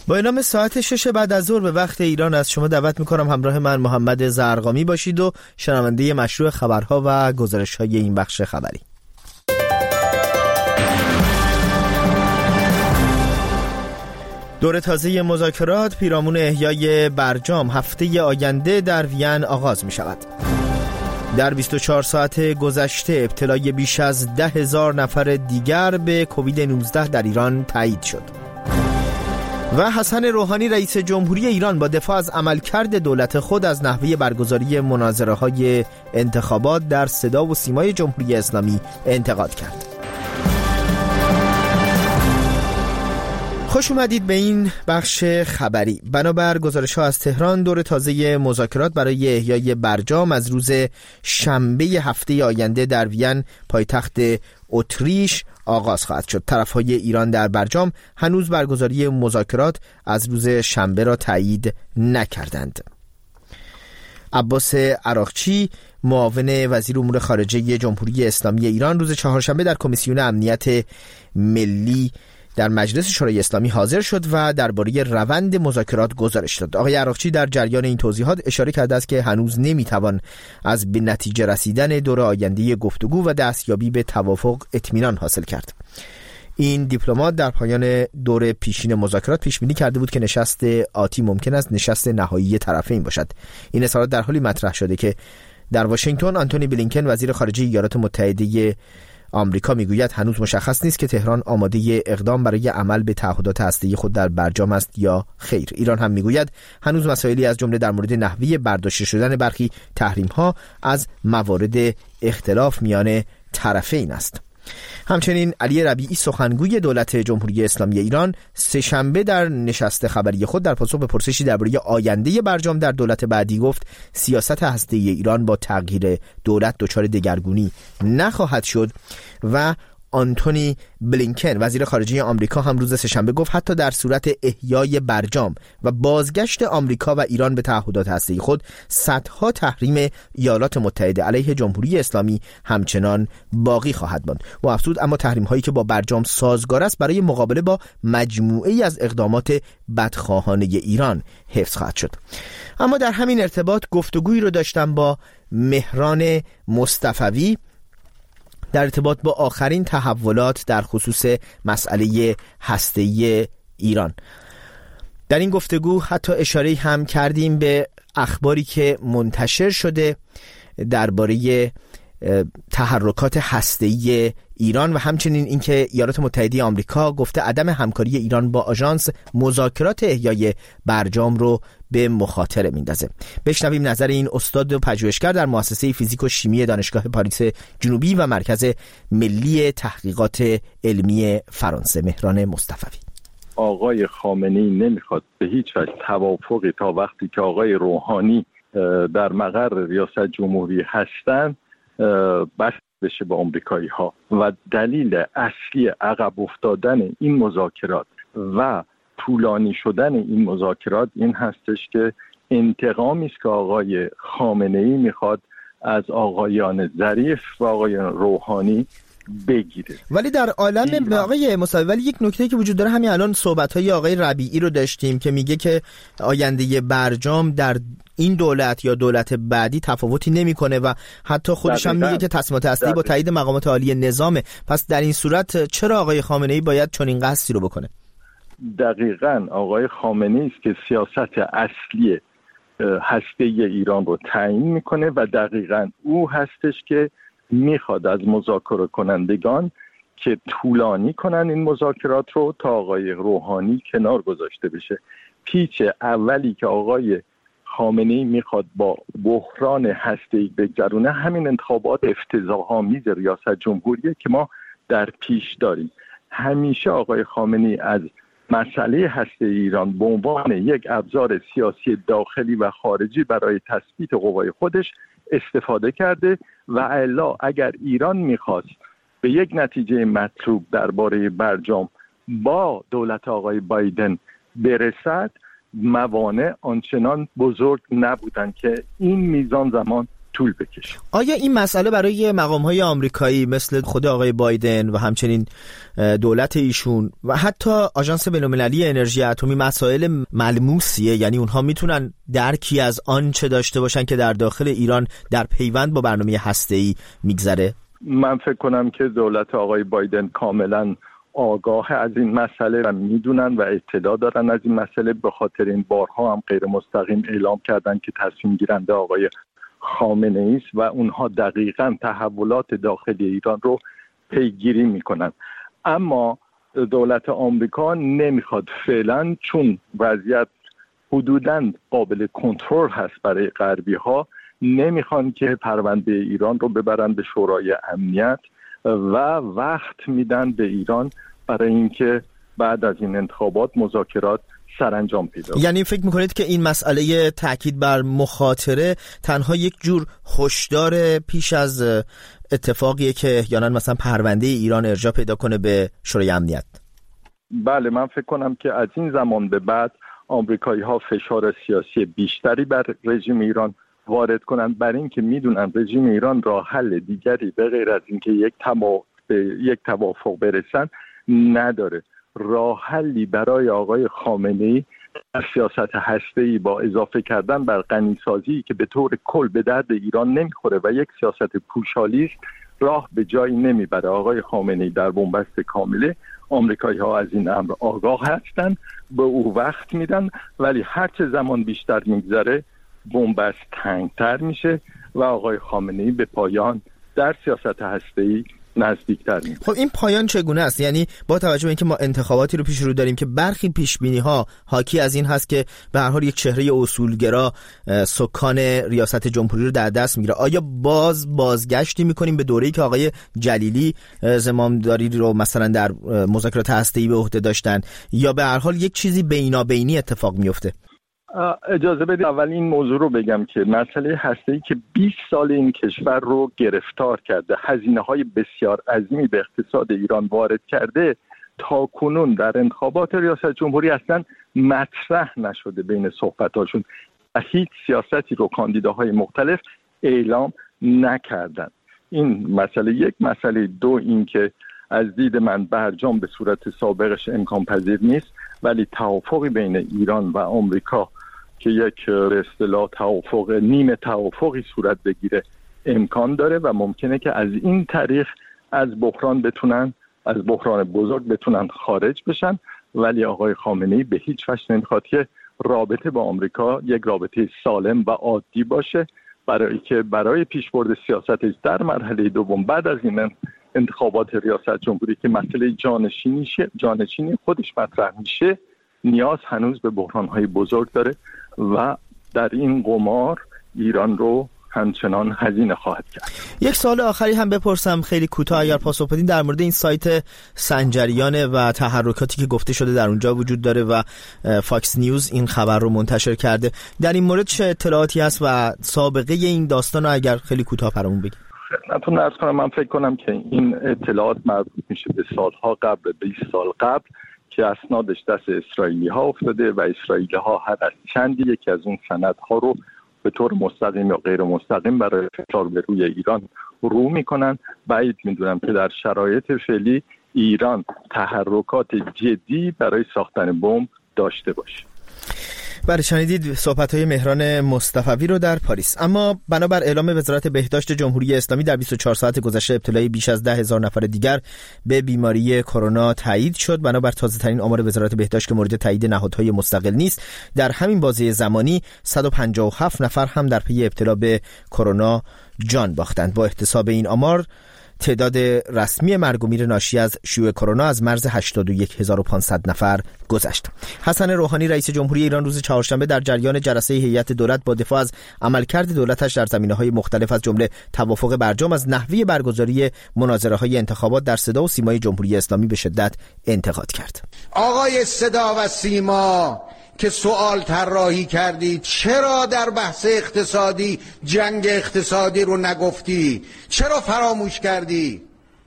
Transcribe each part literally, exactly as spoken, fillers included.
با اعلام ساعت شش بعد از ظهر به وقت ایران از شما دعوت میکنم همراه من محمد زرقامی باشید و شنونده مشروع خبرها و گزارش‌های این بخش خبری. دور تازه مذاکرات پیرامون احیای برجام هفته آینده در وین آغاز می شود. در بیست و چهار ساعت گذشته ابتلای بیش از ده هزار نفر دیگر به کووید نوزده در ایران تایید شد. و حسن روحانی رئیس جمهوری ایران با دفاع از عملکرد دولت خود از نحوه برگزاری مناظره‌های انتخابات در صدا و سیمای جمهوری اسلامی انتقاد کرد. خوش اومدید به این بخش خبری. بنابر گزارش‌ها از تهران، دور تازه مذاکرات برای احیای برجام از روز شنبه هفته آینده در وین پایتخت اتریش آغاز خواهد شد. طرف‌های ایران در برجام هنوز برگزاری مذاکرات از روز شنبه را تایید نکردند. عباس عراقچی، معاون وزیر امور خارجه جمهوری اسلامی ایران، روز چهارشنبه در کمیسیون امنیت ملی در مجلس شورای اسلامی حاضر شد و درباره روند مذاکرات گزارش داد. آقای عراقچی در جریان این توضیحات اشاره کرده است که هنوز نمیتوان از به نتیجه رسیدن دور آینده گفتگو و دستیابی به توافق اطمینان حاصل کرد. این دیپلمات در پایان دور پیشین مذاکرات پیش بینی کرده بود که نشست آتی ممکن است نشست نهایی طرفین باشد. این اظهارات در حالی مطرح شده که در واشنگتن آنتونی بلینکن وزیر خارجه ایالات متحده آمریکا میگوید هنوز مشخص نیست که تهران آماده اقدام برای عمل به تعهدات هسته‌ای خود در برجام است یا خیر. ایران هم میگوید هنوز مسائلی از جمله در مورد نحوه برداشته شدن برخی تحریم‌ها از موارد اختلاف میان طرفین است. همچنین علی ربیعی سخنگوی دولت جمهوری اسلامی ایران سه‌شنبه در نشست خبری خود در پاسخ به پرسشی درباره آینده برجام در دولت بعدی گفت سیاست هسته‌ای ایران با تغییر دولت دچار دگرگونی نخواهد شد. و آنتونی بلینکن وزیر خارجه آمریکا هم روز سه‌شنبه گفت حتی در صورت احیای برجام و بازگشت آمریکا و ایران به تعهدات هسته‌ای خود، صدها تحریم ایالات متحده علیه جمهوری اسلامی همچنان باقی خواهد ماند. و افزود اما تحریم هایی که با برجام سازگار است برای مقابله با مجموعه‌ای از اقدامات بدخواهانه ایران حفظ خواهد شد. اما در همین ارتباط گفتگویی رو داشتم با مهران مصطفوی در ارتباط با آخرین تحولات در خصوص مسئله هسته‌ای ایران. در این گفتگو حتی اشاره هم کردیم به اخباری که منتشر شده درباره تحرکات هسته‌ای ایران و همچنین اینکه ایالات متحده آمریکا گفته عدم همکاری ایران با آژانس مذاکرات احیای برجام رو به مخاطره میندازه. بشنویم نظر این استاد و پژوهشگر در مؤسسه فیزیک و شیمی دانشگاه پاریس جنوبی و مرکز ملی تحقیقات علمی فرانسه، مهران مصطفوی. آقای خامنه‌ای نمیخواد به هیچ وجه توافقی تا وقتی که آقای روحانی در مقر ریاست جمهوری هستن بس بشه با آمریکایی ها و دلیل اصلی عقب افتادن این مذاکرات و طولانی شدن این مذاکرات این هستش که انتقامی است که آقای خامنه‌ای میخواد از آقایان ظریف و آقایان روحانی بگیره. ولی در عالم آقای مصطفی ولی یک نکته که وجود داره، همین الان صحبت‌های آقای ربیعی رو داشتیم که میگه که آینده برجام در این دولت یا دولت بعدی تفاوتی نمیکنه و حتی خودش هم میگه که تصمیمات هسته‌ای با تایید مقامات عالی نظامه. پس در این صورت چرا آقای خامنه‌ای باید چنین قصدی رو بکنه؟ دقیقاً آقای خامنه‌ای است که سیاست اصلی هسته‌ای ایران رو تعیین میکنه و دقیقاً او هستش که میخواد از مذاکره کنندگان که طولانی کنن این مذاکرات رو تا آقای روحانی کنار گذاشته بشه. پیچ اولی که آقای خامنه‌ای میخواد با بحران هسته‌ای بگذرونه همین انتخابات افتضاح‌آمیز ریاست جمهوریه که ما در پیش داریم. همیشه آقای خامنه‌ای از مسئله هسته‌ای ایران به عنوان یک ابزار سیاسی داخلی و خارجی برای تثبیت قوای خودش استفاده کرده و الا اگر ایران میخواست به یک نتیجه مطلوب درباره برجام با دولت آقای بایدن برسد، موانع آنچنان بزرگ نبودن که این میزان زمان طول بکشه. آیا این مسئله برای مقام‌های آمریکایی مثل خود آقای بایدن و همچنین دولت ایشون و حتی آژانس بین‌المللی انرژی اتمی مسائل ملموسیه؟ یعنی اونها میتونن درکی از آن چه داشته باشن که در داخل ایران در پیوند با برنامه هسته‌ای میگذره؟ من فکر کنم که دولت آقای بایدن کاملا آگاه از این مسئله و میدونن و اطلاع دارن از این مسئله، به خاطر این بارها هم غیر مستقیم اعلام کردن که تصمیم گیرنده آقای خامنه ای است و اونها دقیقاً تحولات داخلی ایران رو پیگیری میکنن. اما دولت آمریکا نمیخواد فعلا، چون وضعیت حدوداً قابل کنترل هست برای غربی ها، نمیخوان که پرونده ایران رو ببرن به شورای امنیت و وقت میدن به ایران برای اینکه بعد از این انتخابات مذاکرات سرانجام پیدا کنه. یعنی فکر میکنید که این مسئله تاکید بر مخاطره تنها یک جور هشدار پیش از اتفاقیه که احیانا مثلا پرونده ایران ارجاع پیدا کنه به شورای امنیت؟ بله، من فکر کنم که از این زمان به بعد آمریکایی ها فشار سیاسی بیشتری بر رژیم ایران وارد کنن، برای اینکه میدونن رژیم ایران راه حل دیگری به غیر از اینکه یک تما... به یک توافق برسن نداره. راه حلی برای آقای خامنه‌ای در سیاست هسته‌ای با اضافه کردن بر غنیسازی که به طور کل به درد ایران نمیخوره و یک سیاست پوشالی است، راه به جایی نمیبره. آقای خامنه‌ای در بنبست کامله، آمریکایی ها از این امر آگاه هستند، به او وقت میدن، ولی هر چه زمان بیشتر میگذره بنبست تنگتر میشه و آقای خامنه‌ای به پایان در سیاست هسته‌ای نزدیکتر میشه. خب این پایان چگونه است؟ یعنی با توجه به اینکه ما انتخاباتی رو پیش رو داریم که برخی پیشبینی ها حاکی از این هست که به هر حال یک چهره اصولگرا سکان ریاست جمهوری رو در دست میگیره، آیا باز بازگشتی میکنیم به دوره‌ای که آقای جلیلی زمامداری رو مثلا در مذاکرات هسته‌ای به عهده داشتن، یا به هر حال یک چیزی بینابینی اتفاق میفته؟ اجازه بدید اول این موضوع رو بگم که مسئله هسته‌ای که بیست سال این کشور رو گرفتار کرده، هزینه‌های بسیار عظیمی به اقتصاد ایران وارد کرده، تا کنون در انتخابات ریاست جمهوری اصلا مطرح نشده بین صحبتاشون و هیچ سیاستی رو کاندیداهای مختلف اعلام نکردن. این مسئله یک. مسئله دو، این که از دید من برجام به صورت سابقش امکان پذیر نیست، ولی توافقی بین ایران و آمریکا که یک به اصطلاح توافق نیمه توافقی صورت بگیره امکان داره و ممکنه که از این طریق از بحران بتونن از بحران بزرگ بتونن خارج بشن. ولی آقای خامنه‌ای به هیچ وجه نمیخواد که رابطه با آمریکا یک رابطه سالم و عادی باشه، برای که برای پیشبرد سیاستش در مرحله دوم بعد از این انتخابات ریاست جمهوری که مسئله جانشینی جانشینی خودش مطرح میشه، نیاز هنوز به بحران‌های بزرگ داره و در این قمار ایران رو همچنان هزینه خواهد کرد. یک سوال آخری هم بپرسم خیلی کوتاه اگر پاسخ بدین، در مورد این سایت سنجریانه و تحرکاتی که گفته شده در اونجا وجود داره و فاکس نیوز این خبر رو منتشر کرده، در این مورد چه اطلاعاتی هست و سابقه این داستان رو اگر خیلی کوتاه برامون بگید؟ خدمتتون عرض کنم من فکر کنم که این اطلاعات مربوط میشه به سالها قبل، بیست سال قبل، که اسنادش دست اسرائیلی ها افتاده و اسرائیلی ها هر از چندی یکی از اون سندها رو به طور مستقیم یا غیر مستقیم برای فشار به روی ایران رو میکنن. بعید میدونم که در شرایط فعلی ایران تحرکات جدی برای ساختن بمب داشته باشه. بله، شنیدید صحبت‌های مهران مصطفوی رو در پاریس. اما بنابر اعلام وزارت بهداشت جمهوری اسلامی در بیست و چهار ساعت گذشته ابتلای بیش از ده هزار نفر دیگر به بیماری کرونا تایید شد. بنابر تازه‌ترین آمار وزارت بهداشت که مورد تایید نهادهای مستقل نیست، در همین بازه زمانی صد و پنجاه و هفت نفر هم در پی ابتلا به کرونا جان باختند. با احتساب این آمار تعداد رسمی مرگ و میر ناشی از شیوع کرونا از مرز هشتاد و یک هزار و پانصد نفر گذشت. حسن روحانی رئیس جمهوری ایران روز چهارشنبه در جریان جلسه هیئت دولت با دفاع از عملکرد دولتش در زمینه‌های مختلف از جمله توافق برجام از نحوه برگزاری مناظره‌های انتخابات در صدا و سیمای جمهوری اسلامی به شدت انتقاد کرد. آقای صدا و سیما که سوال طراحی کردی، چرا در بحث اقتصادی جنگ اقتصادی رو نگفتی؟ چرا فراموش کردی؟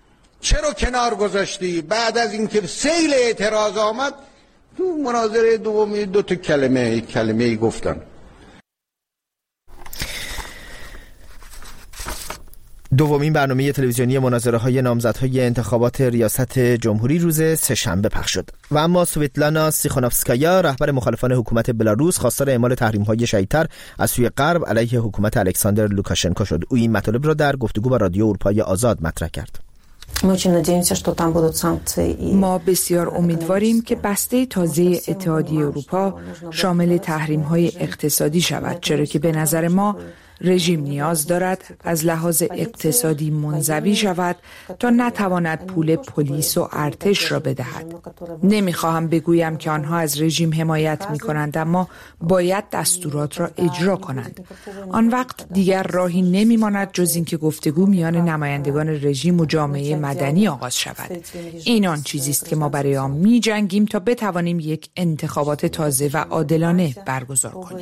چرا کنار گذاشتی؟ بعد از اینکه سیل اعتراض آمد تو مناظره دومی دو تا کلمه کلمه ای گفتن. دومین برنامه تلویزیونی مناظره‌های نامزدهای انتخابات ریاست جمهوری روز سه‌شنبه پخش شد و اما سویتلانا تیخانوفسکایا رهبر مخالفان حکومت بلاروس خواستار اعمال تحریم‌های شدیدتر از سوی غرب علیه حکومت الکساندر لوکاشنکو شد. او این مطالب را در گفتگو با رادیو اروپای آزاد مطرح کرد. ما بسیار امیدواریم که بسته تازه اتحادیه اروپا شامل تحریم‌های اقتصادی شود، چرا که به نظر ما رژیم نیاز دارد از لحاظ اقتصادی منزوی شود تا نتواند پول پلیس و ارتش را بدهد. نمیخواهم بگویم که آنها از رژیم حمایت می‌کنند، اما باید دستورات را اجرا کنند. آن وقت دیگر راهی نمی‌ماند جز اینکه گفتگو میان نمایندگان رژیم و جامعه مدنی آغاز شود. این آن چیزی است که ما برای آن می‌جنگیم تا بتوانیم یک انتخابات تازه و عادلانه برگزار کنیم.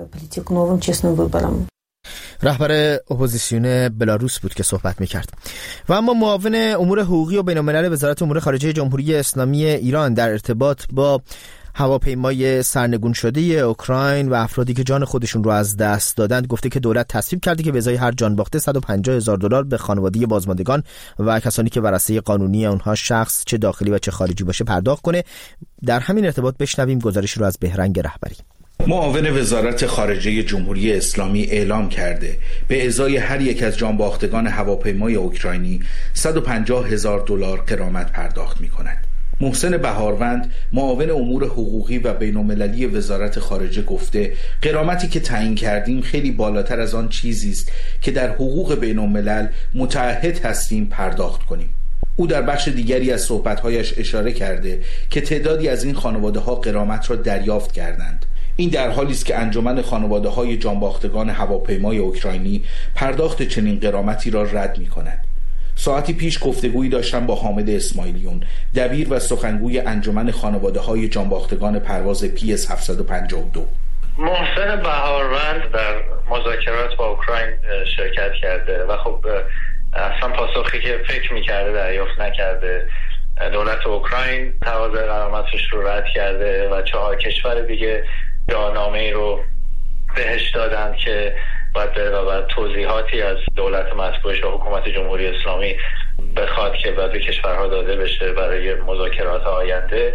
رهبر اپوزیسیون بلاروس بود که صحبت می‌کرد. و اما معاون امور حقوقی و بین‌الملل وزارت امور خارجه جمهوری اسلامی ایران در ارتباط با هواپیمای سرنگون شده اوکراین و افرادی که جان خودشون رو از دست دادند گفته که دولت تصویب کرده که به ازای هر جان باخته صد و پنجاه هزار دلار به خانواده بازماندگان و کسانی که ورثه قانونی اونها شخص چه داخلی و چه خارجی باشه پرداخت کنه. در همین ارتباط بشنویم گزارش رو از بهرنگ رهبری. معاون وزارت خارجه جمهوری اسلامی اعلام کرده به ازای هر یک از جانباختگان هواپیمای اوکراینی صد و پنجاه هزار دلار غرامت پرداخت می‌کند. محسن بهاروند معاون امور حقوقی و بین‌المللی وزارت خارجه گفته غرامتی که تعیین کردیم خیلی بالاتر از آن چیزی است که در حقوق بین‌الملل متعهد هستیم پرداخت کنیم. او در بخش دیگری از صحبت‌هایش اشاره کرده که تعدادی از این خانواده‌ها غرامت را دریافت کردند. این در حالی است که انجمن خانواده‌های جانباختگان هواپیمای اوکراینی پرداخت چنین غرامتی را رد می‌کند. ساعتی پیش گفتگویی داشتم با حامد اسماعیلیون، دبیر و سخنگوی انجمن خانواده‌های جانباختگان پرواز پی اس هفتصد و پنجاه و دو. محسن بهاروند در مذاکرات با اوکراین شرکت کرده و خب اصلا پاسخی که فکر می‌کرده دریافت نکرده. دولت اوکراین تقاضای غرامتش رو رد کرده و چهار کشور دیگه جانامه‌ای رو بهش دادن که باید به توضیحاتی از دولت مطبوعش و حکومت جمهوری اسلامی بخواد که باید به کشورها داده بشه برای مذاکرات آینده.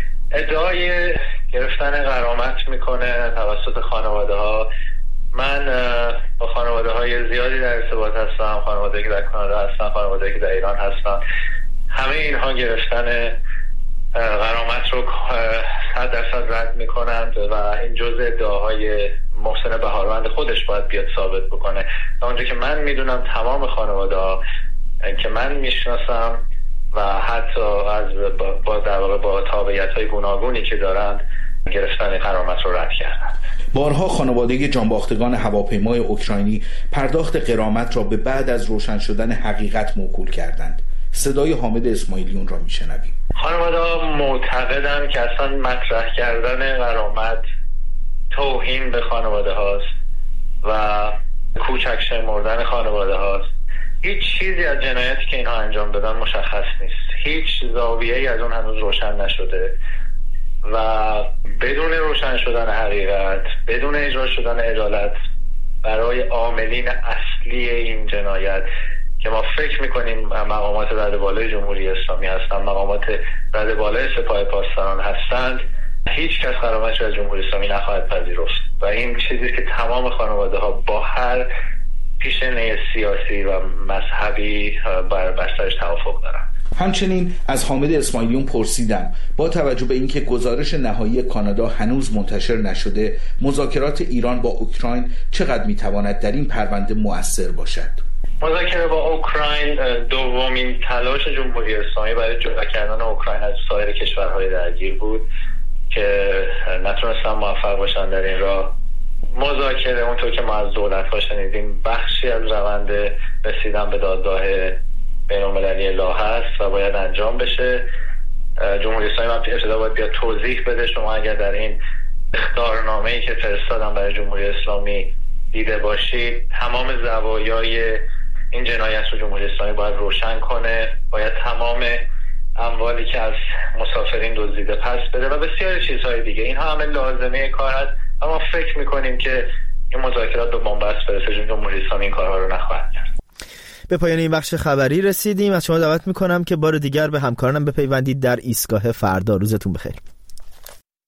ادعای گرفتن غرامت میکنه توسط خانواده ها. من با خانواده های زیادی در ارتباط هستم، خانواده که در کانادا هستن، خانواده که در ایران هستن. همه اینها گرفتن غرامت رو صد درصد رد میکنند و این جزء ادعاهای محسن بهاروند خودش باید بیاد ثابت بکنه. اونجا که من میدونم تمام خانواده ها که من میشناسم و حتی از با در واقع با تابعیت های گوناگونی که دارند گرفتن غرامت رو رد کردند. بارها خانواده جانباختگان هواپیمای اوکراینی پرداخت غرامت را به بعد از روشن شدن حقیقت موکول کردند. صدای حامد اسماعیلیون را میشنویم. خانواده ها معتقدند که اصلا مطرح کردن غرامت توهین به خانواده هاست و کوچک شمردن خانواده هاست. هیچ چیزی از جنایتی که اینها انجام دادن مشخص نیست. هیچ زاویه‌ای از اون هنوز روشن نشده و بدون روشن شدن حقیقت، بدون اجرا شدن عدالت برای عاملین اصلی این جنایت که ما فکر میکنیم مقامات رده بالای جمهوری اسلامی هستند، مقامات رده بالای سپاه پاسداران هستند، هیچ کس غرامت را از جمهوری اسلامی نخواهد پذیرفت و این چیزی که تمام خانواده ها با هر پیشینه سیاسی و مذهبی بر بسترش توافق دارند. همچنین از حامد اسماعیلیون پرسیدم با توجه به اینکه گزارش نهایی کانادا هنوز منتشر نشده، مذاکرات ایران با اوکراین چقدر میتواند در این پرونده مؤثر باشد؟ مذاکره با اوکراین دومین تلاش جمهوری اسلامی برای جدا کردن اوکراین از سایر کشورهای درگیر بود که نتونستن موفق باشن در این راه. مذاکره اونطور که ما از دولت‌ها شنیدیم بخشی از روند رسیدن به دادگاه بین‌المللی لاهه است و باید انجام بشه. جمهوری اسلامی ابتدا باید بیاد توضیح بده. شما اگر در این اخطارنامه‌ای که فرستادن برای جمهوری اسلامی دیده باشید، تمام زوایای این جنایت رو جمهوری اسلامی باید روشن کنه، باید تمام اموالی که از مسافرین دزدیده پس بده و بسیاری چیزهای دیگه. اینها همه لازمه کار هست، اما فکر میکنیم که این مذاکرات به بنبست برسه چون جمهوری اسلامی این کارها رو نخواهد کرد. به پایان این بخش خبری رسیدیم. از شما دعوت میکنم که بار دیگر به همکارانم بپیوندید در ایستگاه فردا. روزتون بخیر.